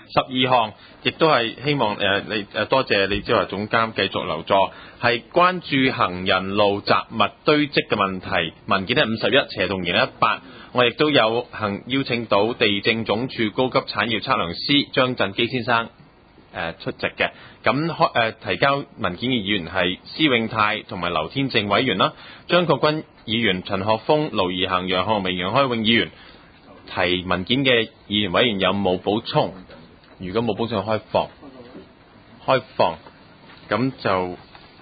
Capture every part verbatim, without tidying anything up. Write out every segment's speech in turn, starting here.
十二項，亦都係希望誒、呃、你誒多謝李朝華總監繼續留座，係關注行人路雜物堆積嘅問題。文件係五十一，斜同二零一八。我亦都有幸邀請到地政總署高級產業測量師張振基先生誒、呃、出席嘅。咁開誒提交文件嘅議員係施永泰同埋劉天正委員啦，張國軍議員、陳學鋒、盧怡恒、楊學明、楊開永議員。提文件嘅議員委員有冇補充？如果冇補充，開放，開放，咁就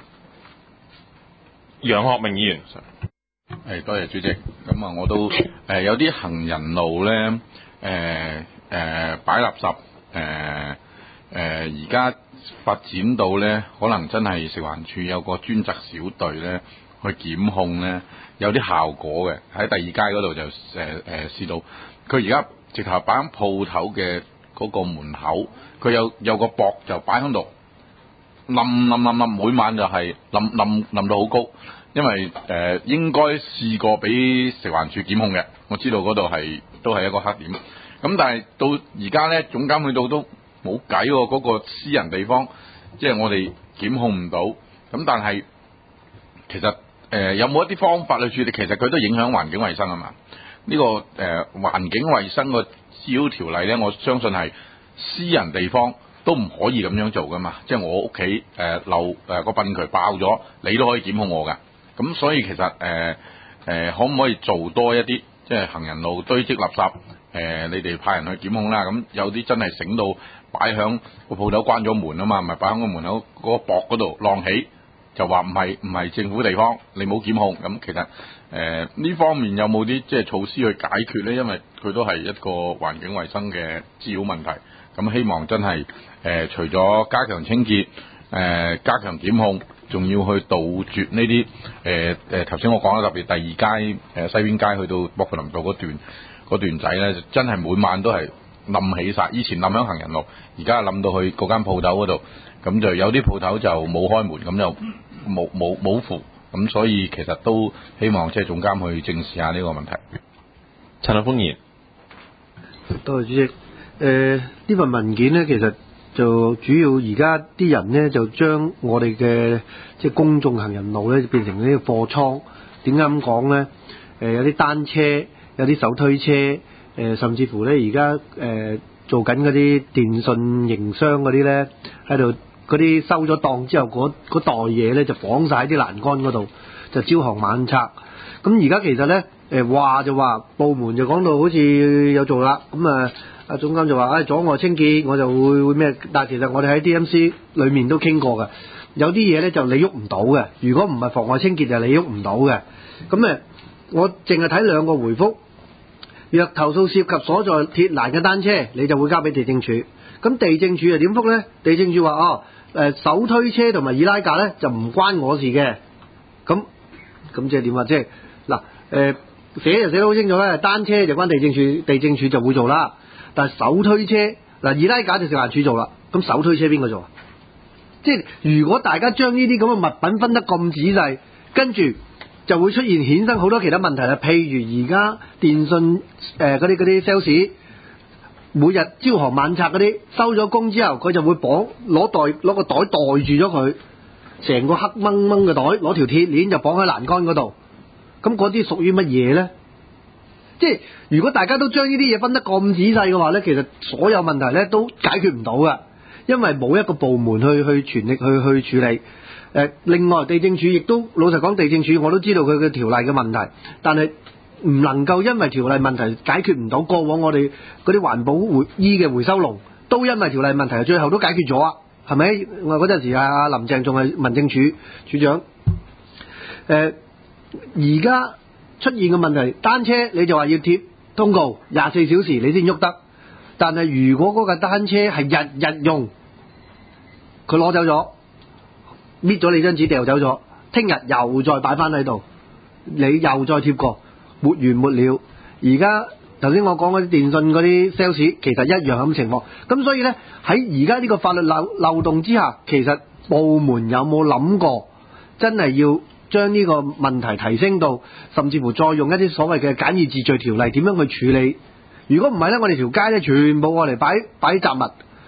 楊學明議員。 誒，多謝主席。咁啊，我都誒、呃、有啲行人路咧，誒、呃、誒擺垃圾，誒誒而家發展到咧，可能真係食環署有個專責小隊咧去檢控咧，有啲效果嘅。喺第二街嗰度就誒誒、呃、試到，佢而家直頭擺喺鋪頭嘅嗰個門口，佢有有個膊就擺喺度，冧冧冧冧，每晚就係冧冧冧到好高。因為誒、呃、應該試過俾食環署檢控嘅，我知道嗰度係都係一個黑點。咁但係到而家咧，總監去到都冇計喎，嗰、那個私人地方，即係我哋檢控唔到。咁但係其實誒、呃、有冇一啲方法去處理？其實佢都影響環境衞生啊嘛。呢、這個誒、呃、環境衞生個指標條例咧，我相信係私人地方都唔可以咁樣做噶嘛。即係我屋企誒漏誒個糞渠爆咗，你都可以檢控我㗎。咁所以其實誒誒、呃呃、可唔可以做多一啲，即係行人路堆積垃圾誒、呃，你哋派人去檢控啦。咁有啲真係醒到擺響個鋪頭關咗門啊嘛，咪擺響個門口嗰個膊嗰度晾起，就話唔係唔係政府地方，你冇檢控。咁其實誒呢、呃、方面有冇啲即係措施去解決咧？因為佢都係一個環境衞生嘅滋擾問題。咁希望真係誒、呃、除咗加強清潔，誒、呃、加強檢控。仲要去杜絕呢啲誒誒頭先我講啦，特別第二街誒、呃、西邊街去到薄扶林道嗰段嗰段仔咧，真係每晚都係冧起晒。以前冧響行人路，而家冧到去嗰間鋪頭嗰度，咁就有啲鋪頭就冇開門，咁就冇冇冇符，咁所以其實都希望即係總監去正視下呢個問題。 陳學鋒議員， 多謝主席。誒、呃、呢份文件咧，其實就主要而家啲人咧就將我哋嘅即係公眾行人路咧變成呢個貨倉。點解咁講咧？誒、呃、有啲單車，有啲手推車，誒、呃、甚至乎咧而家誒做緊嗰啲電信營商嗰啲咧，喺度嗰啲收咗檔之後，嗰嗰袋嘢咧就綁晒喺啲欄杆嗰度，就朝行晚拆。咁而家其實咧誒話就話部門就講到好似有做啦，咁啊。阿總監就話：，誒、哎、阻礙清潔，我就會會咩？但係其實我哋喺 D M C 裏面都傾過嘅，有啲嘢咧就你喐唔到嘅。如果唔係妨礙清潔，就你喐唔到嘅。咁誒，我淨係睇兩個回覆。若投訴涉及所在鐵欄嘅單車，你就會交俾地政署。咁地政署又點覆咧？地政署話：，哦，誒手推車同埋易拉架咧就唔關我事嘅。咁咁即係點啊？即係嗱誒寫就寫得好清楚咧，單車就關地政署，地政署就會做啦。但係手推車嗱，易拉架就食環署做啦，咁手推車邊個做啊？即係如果大家將呢啲咁嘅物品分得咁仔細，跟住就會出現衍生好多其他問題啦。譬如而家電信誒嗰啲嗰啲 sales，每日朝行晚拆嗰啲，收咗工之後佢就會綁攞袋攞個袋袋住咗佢，成個黑掹掹嘅袋，攞條鐵鏈就綁喺欄杆嗰度。咁嗰啲屬於乜嘢咧？即係如果大家都將呢啲嘢分得咁仔細嘅話咧，其實所有問題咧都解決唔到㗎，因為冇一個部門去去全力去去處理。誒、呃，另外地政署亦都老實講，地政署我都知道佢嘅條例嘅問題，但係唔能夠因為條例問題解決唔到。過往我哋嗰啲環保回衣嘅回收籠都因為條例問題，最後都解決咗啊，係咪？我嗰陣時阿林鄭仲係民政處處長。誒、呃，而家出現嘅問題，單車你就話要貼通告廿四小時你先喐得，但係如果嗰架單車係日日用，佢攞走咗，搣咗你張紙掉走咗，聽日又再擺翻喺度，你又再貼過，沒完沒了。而家頭先我講嗰啲電信嗰啲 sales 其實一樣咁情況，咁所以呢，喺而家呢個法律漏漏洞之下，其實部門有冇諗過真係要將呢個問題提升到，甚至乎再用一啲所謂嘅簡易治罪條例點樣去處理？如果唔係呢，我哋條街呢全部我嚟擺擺雜物，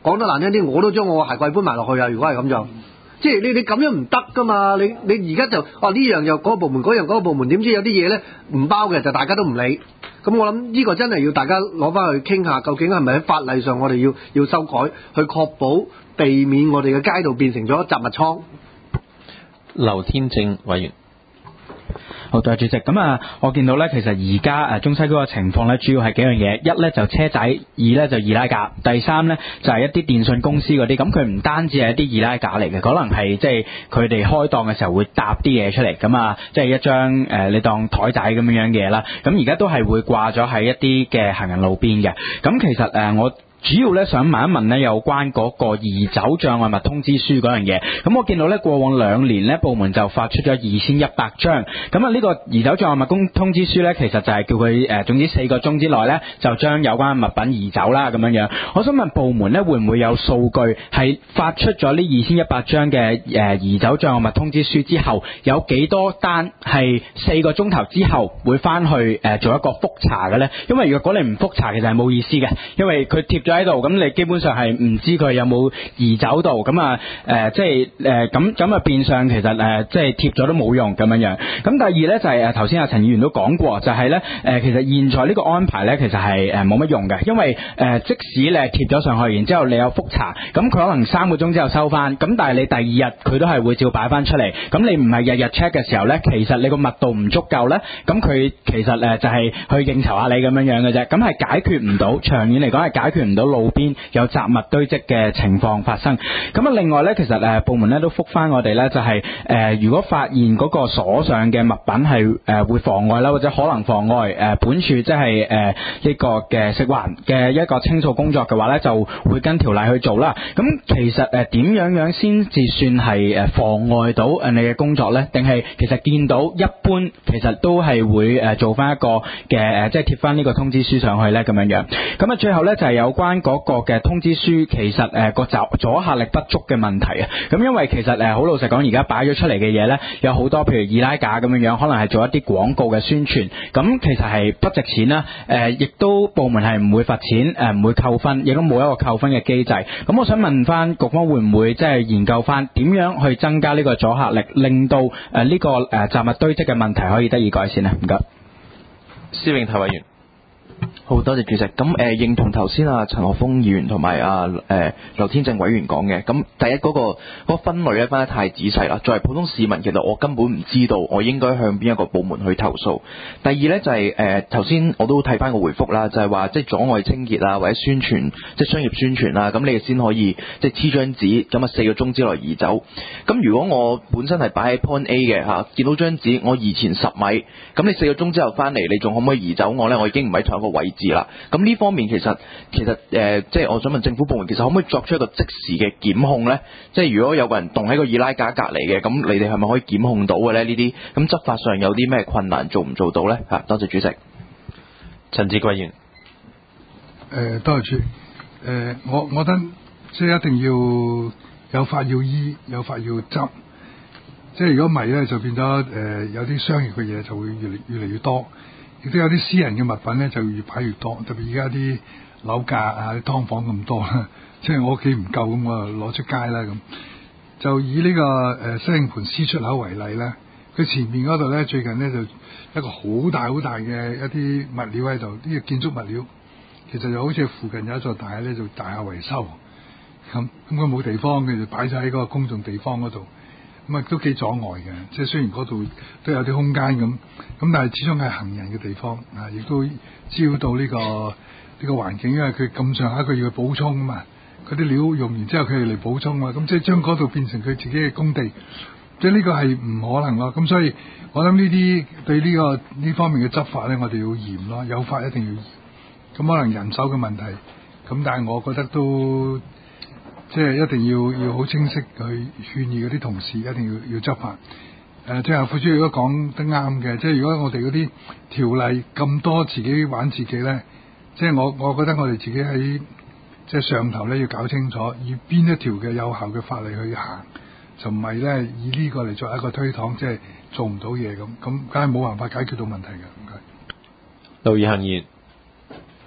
講得難聽啲，我都將我個鞋櫃搬埋落去啊！如果係咁就，即係你你咁樣唔得噶嘛！你你而家就哦呢樣又嗰個部門，嗰樣嗰個部門，點知有啲嘢咧唔包嘅，就大家都唔理。咁我諗呢個真係要大家攞翻去傾下，究竟係咪喺法例上我哋要要修改，去確保避免我哋嘅街道變成咗雜物倉。 劉天正委員。 好，多謝主席。咁啊，我見到咧，其實而家誒中西區個情況咧，主要係幾樣嘢。一咧就車仔，二咧就易拉架，第三咧就係一啲電信公司嗰啲。咁佢唔單止係一啲易拉架嚟嘅，可能係即係佢哋開檔嘅時候會搭啲嘢出嚟。咁啊，即係一張誒你當台仔咁樣樣嘅嘢啦。咁而家都係會掛咗喺一啲嘅行人路邊嘅。咁其實誒我主要咧想問一問咧有關嗰個移走障礙物通知書嗰樣嘢。咁我見到咧過往兩年咧部門就發出咗二千一百張。咁啊呢個移走障礙物通通知書咧，其實就係叫佢誒總之四個鐘之內咧就將有關物品移走啦咁樣樣。我想問部門咧會唔會有數據係發出咗呢二千一百張嘅誒移走障礙物通知書之後，有幾多單係四個鐘頭之後會翻去誒做一個覆查嘅咧？因為若果你唔覆查，其實係冇意思嘅，因為佢貼咗喺度，咁你基本上係唔知佢有冇移走到，咁啊誒即係誒咁咁啊變相其實誒即係貼咗都冇用咁樣樣。咁第二咧就係誒頭先阿陳議員都講過，就係咧誒其實現在呢個安排咧其實係誒冇乜用嘅，因為誒、呃、即使你係貼咗上去，然之後你有覆查，咁佢可能三個鐘之後收翻，咁但係你第二日佢都係會照擺翻出嚟。咁你唔係日日 check 嘅時候咧，其實你個密度唔足夠咧，咁佢其實誒就係去應酬下你咁樣樣嘅啫，咁係解決唔到，長遠嚟講係解決唔到路邊有雜物堆積嘅情況發生。咁啊，另外咧，其實誒部門咧都覆翻我哋咧，就係、是、誒、呃、如果發現嗰個鎖上嘅物品係誒、呃、會妨礙啦，或者可能妨礙誒、呃、本處即係誒呢個嘅食環嘅一個清掃工作嘅話咧，就會跟條例去做啦。咁其實誒點樣樣先至算係誒妨礙到誒你嘅工作咧？定係其實見到一般其實都係會誒做翻一個嘅誒即係貼翻呢個通知書上去咧咁樣樣。咁啊最後咧就係、是、有關嗰個嘅通知書其實誒個阻阻嚇力不足嘅問題啊。咁因為其實誒好老實講，而家擺咗出嚟嘅嘢咧有好多，譬如易拉架咁樣樣，可能係做一啲廣告嘅宣傳，咁其實係不值錢啦。誒亦都部門係唔會罰錢，誒唔會扣分，亦都冇一個扣分嘅機制。咁我想問翻局方會唔會即係研究翻點樣去增加呢個阻嚇力，令到誒呢個誒雜物堆積嘅問題可以得以改善咧？唔該。 施永泰委員。 好多謝主席。咁誒、呃、認同頭先啊陳學鋒議員同埋啊誒劉天正委員講嘅。咁第一嗰、那個嗰、那個分類咧分得太仔細啦。作為普通市民，其實我根本唔知道我應該向邊一個部門去投訴。第二咧就係誒頭先我都睇翻個回覆啦，就係、是、話即係阻礙清潔啊，或者宣傳即係商業宣傳啦，咁你先可以即係黐張紙，咁啊四個鐘之內移走。咁如果我本身係擺喺 point A 嘅嚇，見到張紙我移前十米，咁你四個鐘之後翻嚟，你仲可唔可以移走我咧？我已經唔喺同一個位置啦。咁呢方面其實其實誒、呃，即係我想問政府部門，其實可唔可以作出一個即時嘅檢控呢？即係如果有個人棟喺個易拉架隔離嘅，咁你哋係咪可以檢控到嘅呢？呢啲咁執法上有啲咩困難，做唔做到呢？嚇，多謝主席。 陳志貴議員。 誒，多謝主席。誒，我我覺得即係一定要有法要依，有法要執。即係如果唔係咧，就變咗誒、呃、有啲商業嘅嘢就會越嚟越嚟越多。亦都有啲私人嘅物品咧，就越擺越多。特別而家啲樓價啊、啲劏房咁多啦，即係我屋企唔夠咁，我攞出街啦咁。就以呢、這個誒西營盤 C 出口為例咧，佢前面嗰度咧最近咧就一個好大好大嘅一啲物料喺度，呢、這個建築物料其實就好似附近有一座大廈咧做大廈維修咁，咁佢冇地方，佢就擺咗喺嗰個公眾地方嗰度。咁啊都幾阻礙嘅，即係雖然嗰度都有啲空間咁，咁但係始終係行人嘅地方啊，亦都招到呢、這個呢、這個環境，因為佢咁上下佢要去補充啊嘛，嗰啲料用完之後佢哋嚟補充啊，咁即係將嗰度變成佢自己嘅工地，即係呢個係唔可能咯。咁所以我諗呢啲對呢、這個呢方面嘅執法咧，我哋要嚴咯，有法一定要嚴。咁可能人手嘅問題，咁但係我覺得都。即係一定要要好清晰去勸喻嗰啲同事，一定要要執法。誒、呃，即係副主席都講得啱嘅。即係如果我哋嗰啲條例咁多，自己玩自己咧，即係我我覺得我哋自己喺即係上頭咧要搞清楚，以邊一條嘅有效嘅法例去行，就唔係咧以呢個嚟作為一個推搪，即係做唔到嘢咁，咁梗係冇辦法解決到問題嘅。唔該。 盧怡恒議員。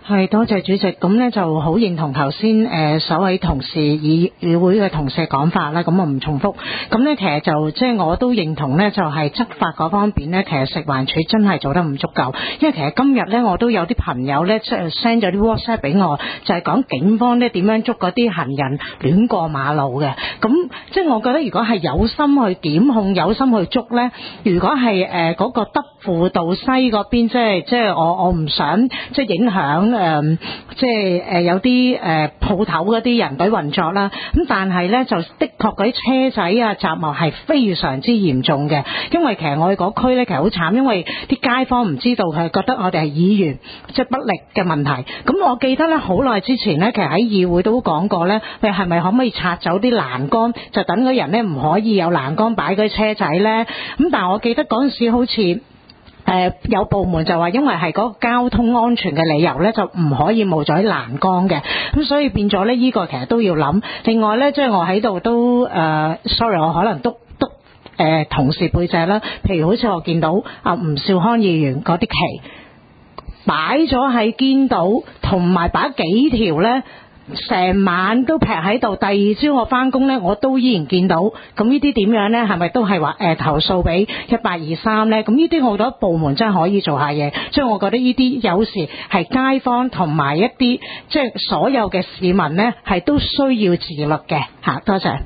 係，多謝主席。咁咧就好認同頭先誒所位同事議議會嘅同事嘅講法啦。咁我唔重複。咁咧其實就即係我都認同咧，就係執法嗰方面咧，其實食環署真係做得唔足夠。因為其實今日咧我都有啲朋友咧即係 send 咗啲 WhatsApp 俾我，就係講警方咧點樣捉嗰啲行人亂過馬路嘅。咁即係我覺得如果係有心去檢控、有心去捉咧，如果係誒嗰個德輔道西嗰邊，即係即係我我唔想即係影響。誒、嗯，即係誒、呃、有啲誒鋪頭嗰啲人隊運作啦，咁但係咧就的確嗰啲車仔啊雜務係非常之嚴重嘅，因為其實我哋嗰區咧其實好慘，因為啲街坊唔知道係覺得我哋係議員即係不力嘅問題。咁我記得咧好耐之前咧，其實喺議會都講過咧，喂係咪可唔可以拆走啲欄杆，就等嗰人咧唔可以有欄杆擺嗰啲車仔咧？咁但係我記得嗰陣時好似。誒、呃、有部門就話因為係嗰個交通安全嘅理由咧，就唔可以冇咗啲欄杆嘅，咁所以變咗咧呢個其實都要諗。另外咧，即係我喺度都誒、呃、sorry， 我可能都都誒、呃、同事背脊啦，譬如好似我見到啊吳兆康議員嗰啲旗擺咗喺堅道，同埋擺幾條咧。成晚都劈喺度，第二朝我翻工咧，我都依然見到。咁呢啲點樣咧？係咪都係話誒投訴俾一八二三咧？咁呢啲我覺得部門真係可以做下嘢。所以我覺得呢啲有時係街坊同埋一啲即係所有嘅市民咧，係都需要自律嘅嚇。多謝。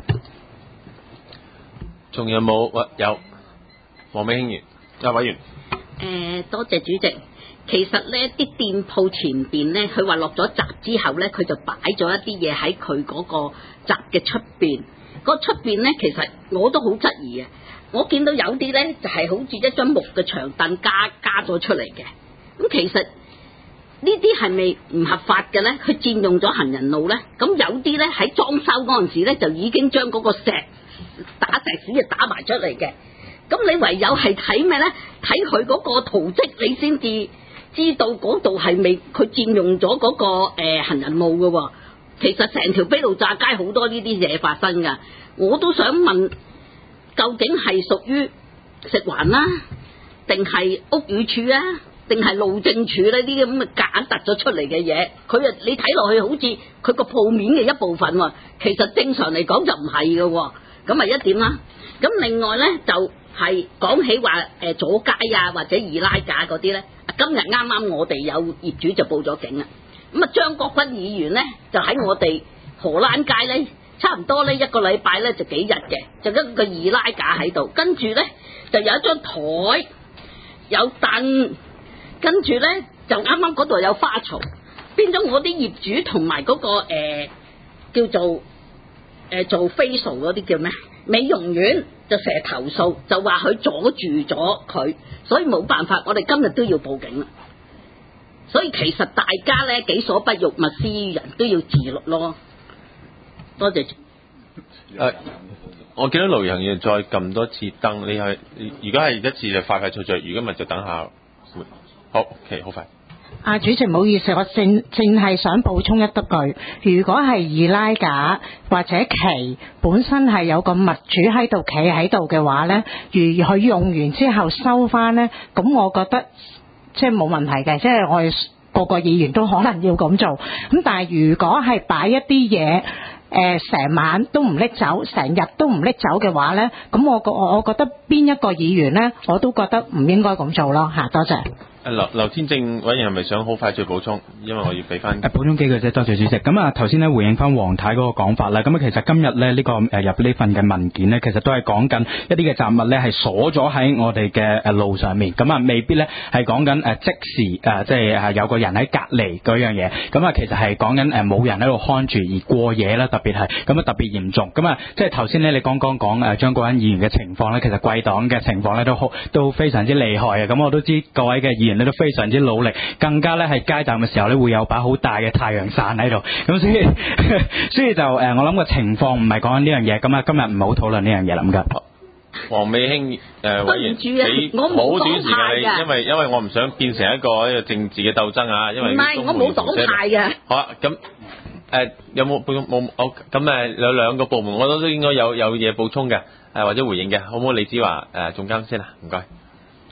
仲有冇？喂，有黃美興員，有委員。 誒，多謝主席。其實呢啲店鋪前邊呢，佢話落咗閘之後呢，佢就擺咗一啲嘢喺佢嗰個閘嘅出邊。嗰出邊呢，其實我都好質疑嘅。我見到有啲呢，就係、是、好似一張木嘅長凳加加咗出嚟嘅。咁其實呢啲係咪唔合法嘅呢？佢佔用咗行人路呢。咁有啲呢，喺裝修嗰陣時呢，就已經將嗰個石打石屎就打埋出嚟嘅。咁你唯有係睇咩呢？睇佢嗰個圖蹟，你先至知道嗰度係咪佢佔用咗嗰、那個誒、呃、行人路嘅喎。其實成條卑路乍街好多呢啲嘢發生㗎。我都想問，究竟係屬於食環啦，定係屋宇署啊，定係路政署咧？呢啲咁嘅夾硬突咗出嚟嘅嘢，佢啊你睇落去好似佢個鋪面嘅一部分喎，其實正常嚟講就唔係嘅喎。咁啊一點啦。咁另外咧就係、是、講起話誒阻街啊或者二拉架嗰啲咧，今日啱啱我哋有業主就報咗警啦。咁啊張國軍議員咧就喺我哋荷蘭街咧，差唔多呢一個禮拜咧就幾日嘅，就一個二拉架喺度，跟住咧就有一張台有凳，跟住咧就啱啱嗰度有花槽，變咗我啲業主同埋嗰個誒、呃、叫做誒、呃、做 facial 嗰啲叫咩美容院就成日投訴，就話佢阻住咗佢，所以冇辦法，我哋今日都要報警啦。所以其實大家咧己所不欲，勿施於人，都要自律咯。多謝。誒、 呃，我見到盧陽要再撳多次燈，你係如果係一次就快快脆脆，如果咪就等下。好，OK，好快。 啊，主席唔好意思，我淨淨係想補充一多句，如果係二拉架或者旗本身係有個物主喺度企喺度嘅話咧，如佢用完之後收翻咧，咁我覺得即係冇問題嘅，即係我哋個個議員都可能要咁做。咁但係如果係擺一啲嘢誒成晚都唔拎走，成日都唔拎走嘅話咧，咁我我我覺得邊一個議員咧，我都覺得唔應該咁做咯嚇。多謝。 誒劉劉天正委員係咪想好快再補充？因為我要俾翻誒補充幾句啫，多謝主席。咁啊頭先咧回應翻黃太嗰個講法啦。咁啊其實今日咧呢、這個誒、呃、入呢份嘅文件咧，其實都係講緊一啲嘅雜物咧係鎖咗喺我哋嘅誒路上面。咁啊未必咧係講緊誒即時誒即係誒有個人喺隔離嗰樣嘢。咁啊其實係講緊誒冇人喺度看住而過夜啦，特別係咁啊特別嚴重。咁啊即係頭先咧你剛剛講誒張國鈞議員嘅情況咧，其實貴黨嘅情況咧都好都非常之厲害啊。咁我都知各位嘅議員你都非常之努力，更加咧係街站嘅時候咧會有把好大嘅太陽傘喺度，咁所以所以就誒、呃、我諗個情況唔係講緊呢樣嘢，咁啊今日唔好討論呢樣嘢啦，唔該。 黃美興誒委員，你好短時間，因為因為我唔想變成一個一個政治嘅鬥爭啊，因為唔係我冇黨派嘅。 好啊，咁誒、呃、有冇冇我咁誒有兩個部門，我都應該有有嘢補充嘅誒或者回應嘅，好唔好？李子華誒總監先啦，唔該。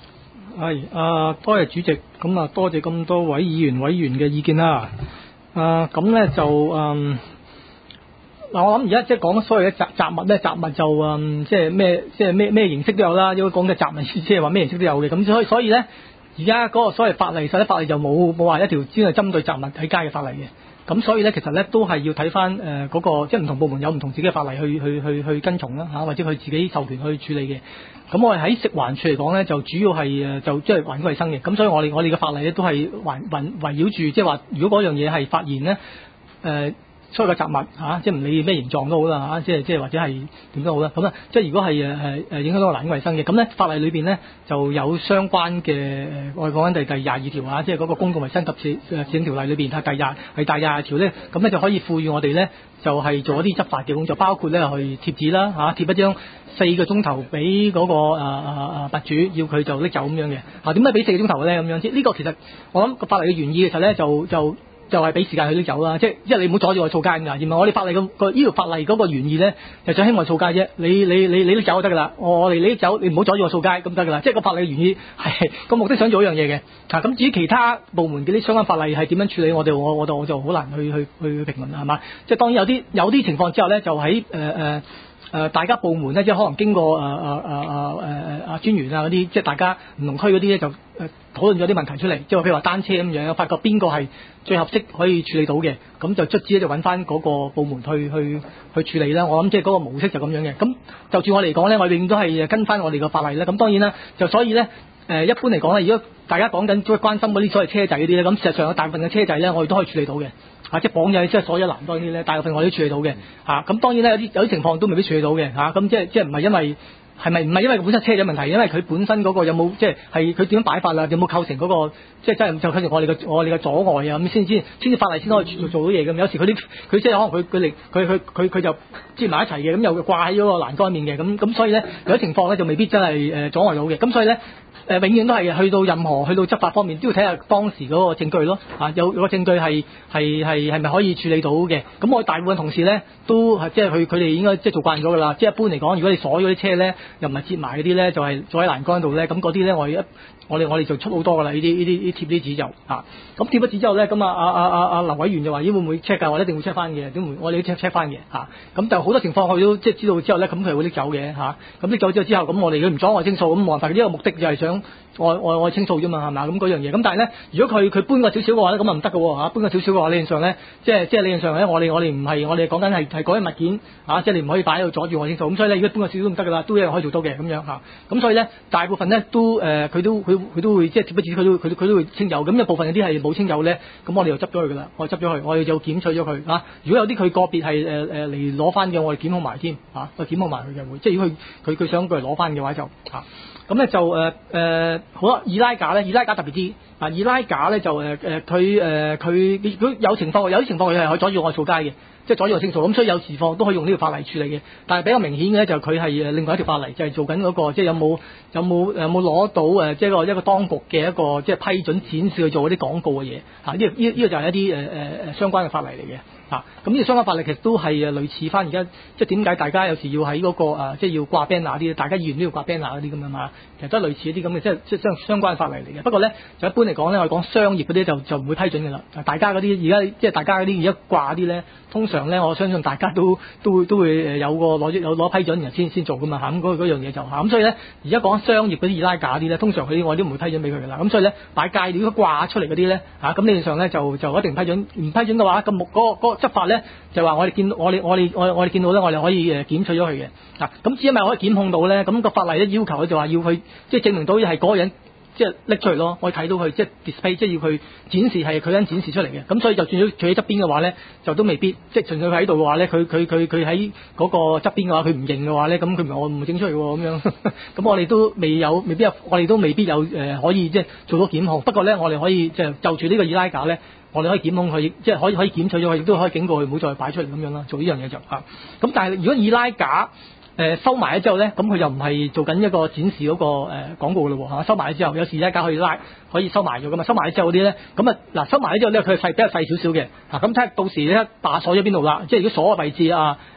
係啊，多謝主席，咁啊多謝咁多位議員委員嘅意見啦。啊，咁咧就嗯嗱，我諗而家即係講所謂嘅雜雜物咧，雜物就嗯即係咩即係咩咩形式都有啦。如果講嘅雜物，即係話咩形式都有嘅。咁所以所以咧，而家嗰個所謂法例，實質法例就冇冇話一條專係針對雜物喺街嘅法例嘅。咁所以咧，其實咧都係要睇翻誒嗰個，即係唔同部門有唔同自己嘅法例去去去去跟從啦嚇，或者佢自己授權去處理嘅。咁我哋喺食環署嚟講咧，就主要係誒就即係環境衞生嘅。咁所以我哋我哋嘅法例咧都係環環圍繞住，即係話如果嗰樣嘢係發現咧誒。呃所有嘅雜物嚇、啊，即係唔理咩形狀都好啦嚇，即係即係或者係點都好啦。咁啊，即係如果係誒誒誒影響到個環境衞生嘅，咁咧法例裏邊咧就有相關嘅誒，我哋講緊第第廿二條啊，即係嗰個公共衞生及市誒市政條例裏邊係第廿係第廿二條咧，咁咧就可以賦予我哋咧就係、是、做一啲執法嘅工作，包括咧去貼紙啦嚇、啊，貼一張四個鐘頭俾嗰個誒誒誒物主，要佢就拎走咁樣嘅。啊，點解俾四個鐘頭咧咁樣？即係呢個其實我諗個法例嘅原意嘅時候咧就就。就就係俾時間佢拎走啦，即係即係你唔好阻住我掃街㗎，而唔係我哋法例個個呢條法例嗰個原意咧，就想希望掃街啫。你你你你拎走就得㗎啦，我哋你拎走，你唔好阻住我掃街咁得㗎啦。即係個法例嘅原意係個目的想做一樣嘢嘅。啊，咁至於其他部門嘅啲相關法例係點樣處理，我哋我我就我就好難去去去評論啦，係嘛？即係當然有啲有啲情況之後咧，就喺誒誒誒大家部門咧，即係可能經過誒誒誒誒誒誒專員啊嗰啲，即係大家唔同區嗰啲咧就誒討論咗啲問題出嚟，即係譬如話單車咁樣，發覺邊個係最合適可以處理到嘅，咁就卒之咧就揾翻嗰個部門去去去處理啦。我諗即係嗰個模式就咁樣嘅。咁就住我嚟講咧，我永遠都係跟翻我哋個法例啦。咁當然啦，就所以咧誒、呃、一般嚟講咧，如果大家講緊即係關心嗰啲所謂車仔嗰啲咧，咁事實上有大部分嘅車仔咧，我哋都可以處理到嘅。啊，即係綁嘢即係鎖咗欄杆啲咧，大部分我哋都處理到嘅。嚇，咁當然咧有啲有啲情況都未必處理到嘅。嚇、啊，咁即係即係唔係因為。係咪唔係因為本身車仔問題？因為佢本身嗰個有冇即係係佢點樣擺法啦？有冇構成嗰、那個即係真係就構成我哋嘅我哋嘅阻礙啊？咁先先先至法例先可以做做到嘢咁。有時佢啲佢即係可能佢佢嚟佢佢佢佢就接埋一齊嘅，咁又掛喺嗰個欄杆面嘅，咁咁所以咧有啲情況咧就未必真係誒阻礙到嘅。咁所以咧誒、呃、永遠都係去到任何去到執法方面都要睇下當時嗰個證據咯。啊，有有個證據係係係係咪可以處理到嘅？咁我大部分同事咧都係即係佢佢哋應該即係做慣咗㗎啦。即係一般嚟講，如果你鎖咗啲車咧，又唔係接埋嗰啲咧，就係坐喺欄杆度咧，咁嗰啲咧我哋一我哋我哋就出好多㗎啦，呢啲呢啲貼啲紙就嚇，咁貼咗紙之後咧，咁啊啊啊啊啊劉委員就話：咦會唔會 check 㗎？我一定會 check 翻嘅，點會我哋都 check check 翻嘅嚇。咁就好多情況佢都即係知道之後咧，咁佢會拎走嘅嚇。咁拎走之後之後，咁我哋佢唔阻礙清掃，咁冇辦法，呢個目的就係想我我我清掃啫嘛，係咪？咁嗰樣嘢。咁但係咧，如果佢佢搬個少少嘅話咧，咁啊唔得嘅喎嚇，搬個少少嘅話理論上咧，即係即係理論上咧，我哋我哋唔係我哋講緊係係嗰啲物件嚇，即係你唔可以擺喺度阻住我清掃。咁所以咧，如果搬個少少都唔得㗎啦，都一樣可以做到嘅咁樣嚇。咁所以咧，大部分咧都誒，佢、呃、都佢佢都會即係貼不紙，佢都佢佢都會清油。咁有部分有啲係冇清油咧，咁我哋就執咗佢㗎啦，我哋執咗佢，我哋就檢取咗佢嚇。如果有啲佢個別係誒誒嚟攞翻嘅，我哋檢控埋添嚇，我檢控埋佢嘅會。即係如果佢佢佢想佢嚟攞翻嘅話就嚇。咁咧就誒誒、呃、好啦，易拉架咧，易拉架特別啲啊，易拉架咧就誒誒佢誒佢如果有情況，有啲情況佢係可以阻住我掃街嘅，即係阻住我清掃。咁所以有時況都可以用呢條法例處理嘅。但係比較明顯嘅咧就佢係誒另外一條法例，就係、是、做緊嗰、那個即係有冇有冇有冇攞到誒即係個一個當局嘅一個即係批准展示去做嗰啲廣告嘅嘢嚇。呢個呢呢個就係一啲誒誒誒相關嘅法例嚟嘅。嚇，咁呢個相關法例其實都係誒類似翻而家，即係點解大家有時要喺嗰、那個、呃、即係要掛 banner 啲，大家議員都要掛 banner 嗰啲咁樣嘛，其實都係類似一啲咁嘅，即係即係相相關法例嚟嘅。不過咧，就一般嚟講咧，我哋講商業嗰啲就就唔會批准嘅啦。大家嗰啲而家即係大家嗰啲而家掛啲咧，通常咧我相信大家都都會都會誒有個攞有攞批准然後先先做噶嘛嚇，咁嗰嗰樣嘢就嚇，咁所以咧而家講商業嗰啲易拉架啲咧，通常佢啲我都唔會批准俾佢噶啦。咁所以咧擺街如果掛出嚟嗰啲咧嚇，咁理論上咧就就一定批准，唔批准嘅話，咁、那、嗰個嗰、那個執法咧就話我哋見到我哋我哋我我哋見到咧，我哋可以誒檢取咗佢嘅嗱，咁只係咪可以檢控到咧？咁、那個法例咧要求佢就話要佢即係證明到係嗰個人即係拎出嚟咯，我哋睇到佢即係 display，即係要佢展示係佢因展示出嚟嘅。咁所以就算佢喺側邊嘅話咧，就都未必即係純粹佢喺度嘅話咧，佢佢佢佢喺嗰個側邊嘅話，佢唔認嘅話咧，咁佢唔我唔整出嚟喎咁樣。咁我哋都未有未必有，我哋都未必有誒、呃、可以即係做到檢控。不過咧，我哋可以即係就住呢個易拉架咧。我哋可以檢控佢，即係可以可以檢取咗佢，亦都可以警告佢唔好再擺出嚟咁樣啦。做呢樣嘢就嚇。咁但係如果易拉架誒、呃、收埋咗之後咧，咁佢又唔係做緊一個展示嗰、那個誒、呃、廣告咯喎嚇。收埋咗之後，有時易拉架可以拉可以收埋咗噶嘛。收埋咗之後嗰啲咧，咁啊嗱收埋咗之後咧，佢係細比較細少少嘅嚇。咁睇下到時咧把鎖咗邊度啦。即係如果鎖嘅位置啊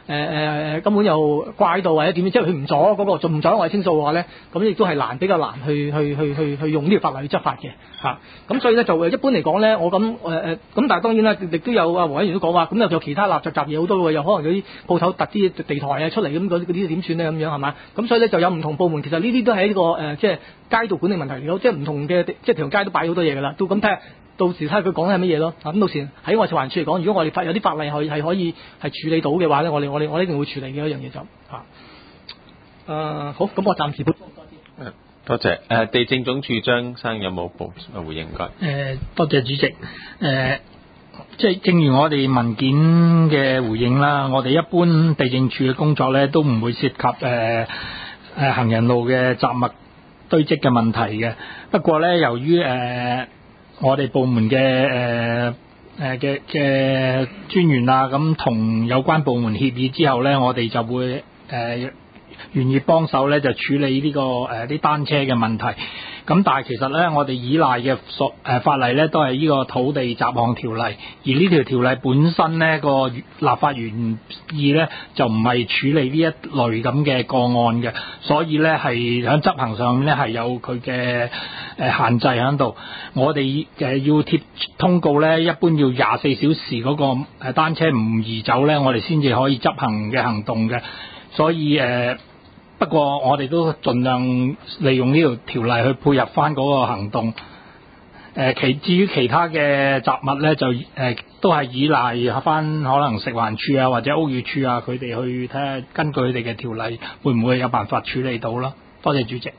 誒誒根本又怪到或者點，即係佢唔阻嗰個，仲唔阻我哋清訴嘅話咧，咁亦都係難比較難去去去去去用呢條法例去執法嘅嚇。咁、啊、所以咧就一般嚟講咧，我咁誒誒咁，但係當然啦，亦都有啊黃委員都講話，咁又有其他垃圾雜嘢好多喎，又可能有啲鋪頭突啲地台啊出嚟咁，嗰啲點算咧咁樣係嘛？咁所以咧就有唔同部門，其實呢啲都係一個誒、呃、即係街道管理問題嚟咯，即係唔同嘅即係條街都擺好多嘢㗎啦，都咁睇下。到時睇下佢講緊係乜嘢咯，咁到時喺我哋食環署嚟講，如果我哋法有啲法例係係可以係處理到嘅話咧，我哋我哋我一定會處理嘅一樣嘢就嚇。誒、啊、好，咁我暫時補充多啲。 多謝。誒、呃、地政總署張生有冇補回應？唔該。 誒多謝主席。誒、呃、即係正如我哋文件嘅回應啦，我哋一般地政署嘅工作咧都唔會涉及誒誒、呃、行人路嘅雜物堆積嘅問題嘅。不過咧，由於誒、呃我哋部門嘅誒誒嘅嘅專員啊，咁同有關部門協議之後咧，我哋就會誒、呃、願意幫手咧，就處理呢、這個誒啲、呃、單車嘅問題。咁但係其實咧，我哋依賴嘅所誒法例咧，都係呢個土地雜項條例，而呢條條例本身咧個立法原意咧就唔係處理呢一類咁嘅個案嘅，所以咧係喺執行上面咧係有佢嘅誒限制喺度。我哋誒要貼通告咧，一般要廿四小時嗰個誒單車唔移走咧，我哋先至可以執行嘅行動嘅，所以誒。呃不過我哋都盡量利用呢條條例去配合翻嗰個行動。誒、呃，其至於其他嘅雜物咧，就誒、呃、都係依賴翻可能食環署啊或者屋宇署啊，佢哋去睇下根據佢哋嘅條例，會唔會有辦法處理到啦？多謝主席。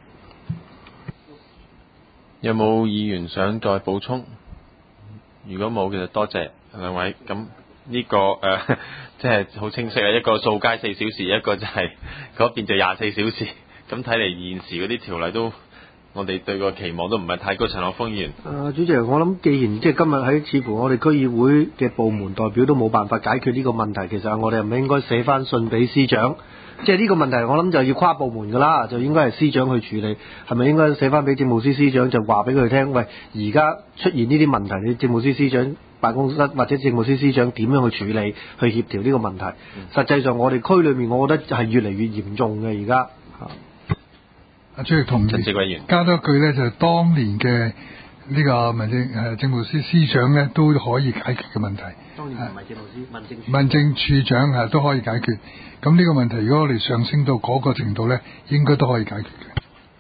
有冇議員想再補充？如果冇，其實多謝兩位。咁呢、這個誒。呃即係好清晰啊！一個掃街四小時，一個就係嗰邊就廿四小時。咁睇嚟現時嗰啲條例都，我哋對個期望都唔係太高。陳學鋒議員， 誒主席，我諗既然即係今日喺似乎我哋區議會嘅部門代表都冇辦法解決呢個問題，其實我哋係咪應該寫翻信俾司長？即係呢個問題，我諗就要跨部門㗎啦，就應該係司長去處理。係咪應該寫翻俾政務司司長，就話俾佢聽？喂，而家出現呢啲問題，你政務司司長辦公室或者政務司司長點樣去處理、去協調呢個問題？嗯、實際上我哋區裏面，我覺得係越嚟越嚴重嘅而家。 阿主席同意。加多一句咧，就係、當年嘅呢個民政誒政務司司長咧都可以解決嘅問題。 當年唔係政務司，民政民政處長啊都可以解決。咁呢個問題，如果我哋上升到嗰個程度咧，應該都可以解決嘅。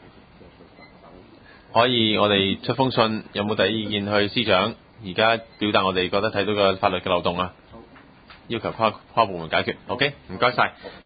可以，我哋出封信，有冇第二意見去司長？而家表達我哋覺得睇到個法律嘅漏洞啊，要求跨跨部門解決。OK，唔該晒。